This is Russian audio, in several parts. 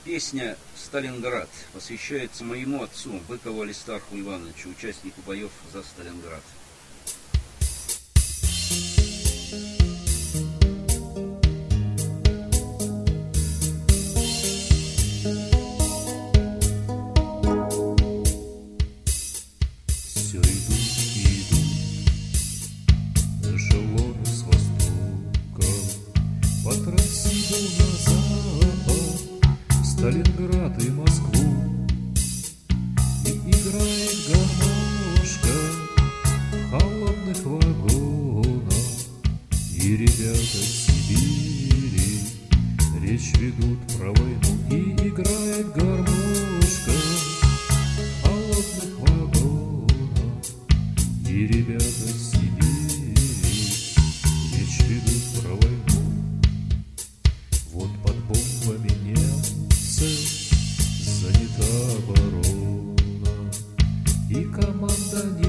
Песня «Сталинград» посвящается моему отцу, Быкову Алистарху Ивановичу, участнику боев за Сталинград. Все идут и идут эшелоны с востока по трассе на запад, в Сталинград и Москву. И играет гармошка в холодных вагонах, и ребята Сибири речь ведут про войну. И играет гармошка в холодных вагонах, и ребята Сибири речь ведут про войну. Вот под бомбами немцы занята оборона, и команда ни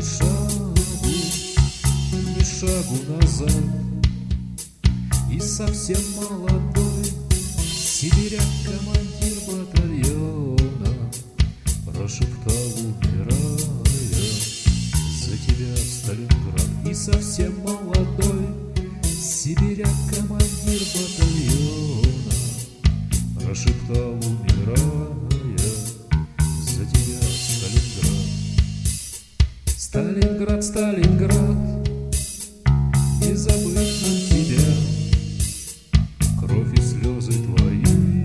шагу назад. И совсем молодой сибиряк, командир батальона, прошептал, умирая, за тебя, Сталинград. И совсем молодой сибиряк, командир батальона, прошептал, умирая, за тебя, Сталинград. Сталинград, Сталинград, не забыть нам тебя, кровь и слезы твои,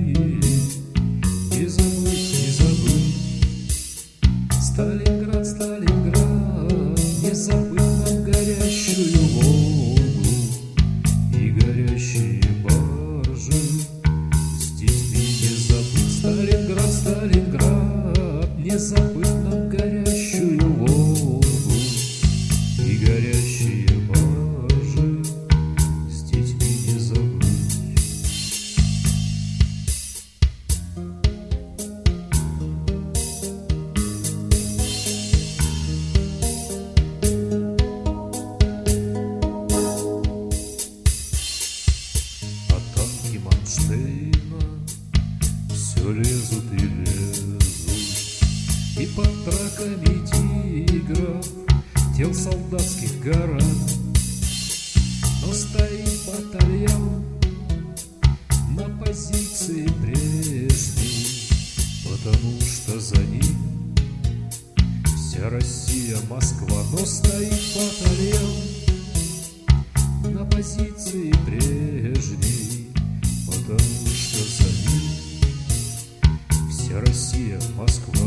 не забыть, не забыть. Сталинград, Сталинград, не забыть нам горящую Волгу и горящие баржи с детьми, не забыть. Сталинград, Сталинград, не забыть нам горящую Волгу и горящие баржи с детьми, не забыть. А танки Манштейна все лезут и лезут, и под траками тигров тел солдатских гора. Но стоит батальон на позиции прежней, потому что за ним вся Россия, Москва. Но стоит батальон на позиции прежней, потому что за ним вся Россия, Москва.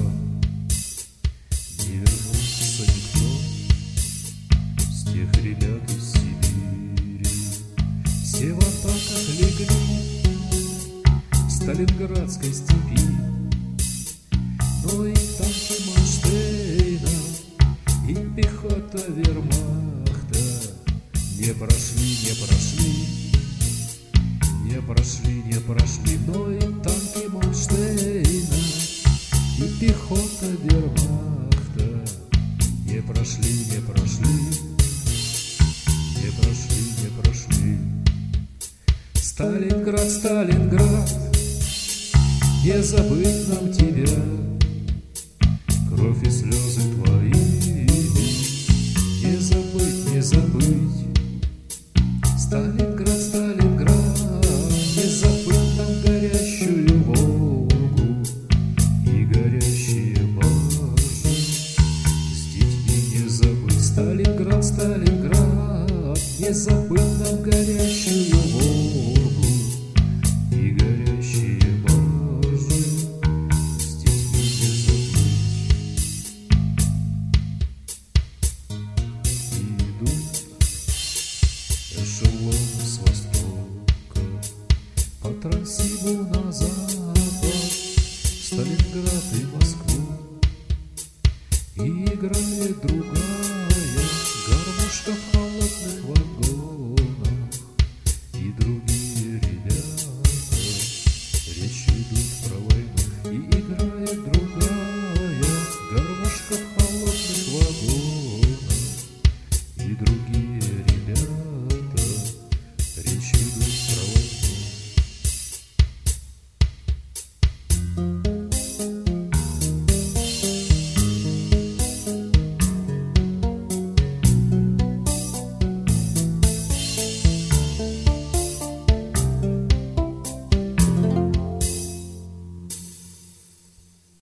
Не вернулся никто с тех ребят из Сибири, все в атаках легли в Сталинградской степи. Но и танки Манштейна, и пехота вермахта не прошли, не прошли, не прошли, не прошли. Но и танки Манштейна, и пехота вермахта не прошли, не прошли, не прошли, не прошли. Сталинград, Сталинград, не забыть нам тебя, кровь и слезы твои.